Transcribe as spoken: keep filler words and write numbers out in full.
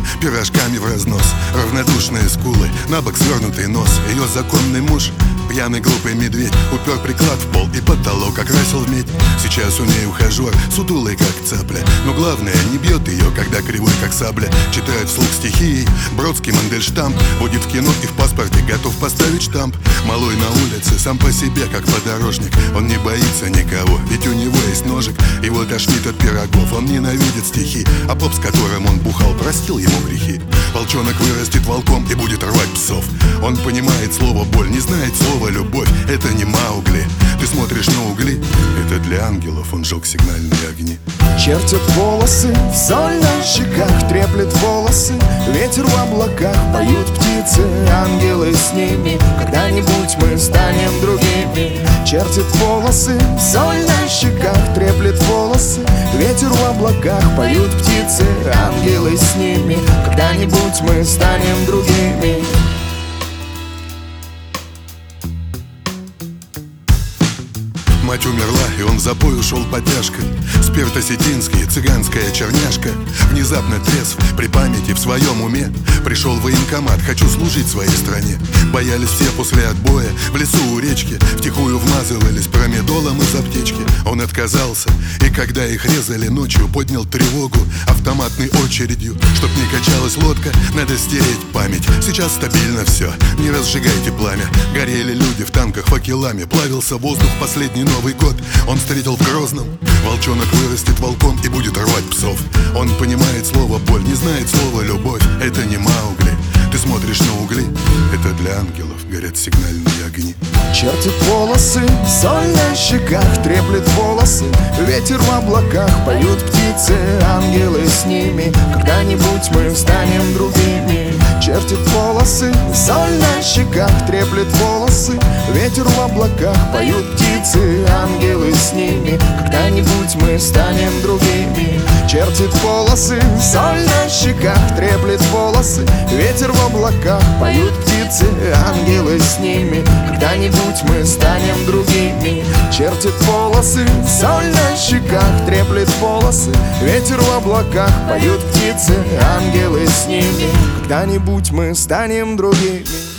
пирожками в разнос. Равнодушные скулы, на бок свернутый нос. Ее законный муж, пьяный глупый медведь, упер приклад в пол и потолок окрасил в медь. Сейчас у ней ухажер, сутулый как цапля, но главное, не бьет ее, когда кривой как сабля. Читает вслух стихи, Бродский, Мандельштам. Будет в кино и в паспорте готов поставить штамп. Малой на улице, сам по себе, как подорожник. Он не боится никого, ведь у него есть ножик. Его тошнит от пирогов, он ненавидит стихи. А поп, с которым он бухал, простил ему грехи. Волчонок вырастет волком и будет рвать псов. Он понимает слово боль, не знает слова любовь. Это не Маугли. Ты смотришь на угли, это для ангелов, он жег сигнальные огни. Чертят волосы, соль на щеках, треплет волосы, ветер в облаках, поют птицы, ангелы с ними. Когда-нибудь мы станем другими. Чертят волосы, соль на щеках, треплет волосы, ветер в облаках, поют птицы, ангелы с ними. Когда-нибудь мы станем другими. Мать умерла, и он в запой ушел потяжкой. Спирт-осетинский, цыганская черняшка. Внезапно трезв, при памяти, в своем уме. Пришел в военкомат, хочу служить своей стране. Боялись все после отбоя, в лесу у речки. Втихую вмазывались промедолом из аптечки. Он отказался, и когда их резали ночью, поднял тревогу автоматной очередью. Чтоб не качалась лодка, надо стереть память. Сейчас стабильно все, не разжигайте пламя. Горели люди в танках факелами, плавился воздух последний Новый год. Он встретил в Грозном. Волчонок вырастет волком и будет рвать псов. Он понимает слово боль, не знает слова любовь. Это не Маугли. Ты смотришь на угли, это для ангелов горят сигнальные огни. Чертят волосы, соль на щеках, треплет волосы, ветер в облаках, поют птицы, ангелы с ними. Когда-нибудь мы станем другими. Чертят волосы, соль на щеках, треплет волосы, ветер в облаках, поют птицы, ангелы с ними. Когда-нибудь мы станем другими. Чертит волосы, соль на щеках, треплет волосы, ветер в облаках, поют птицы, ангелы с ними. Когда-нибудь мы станем другими. Чертит волосы, соль на щеках, треплет волосы, ветер в облаках, поют птицы, ангелы с ними. Когда-нибудь мы станем другими.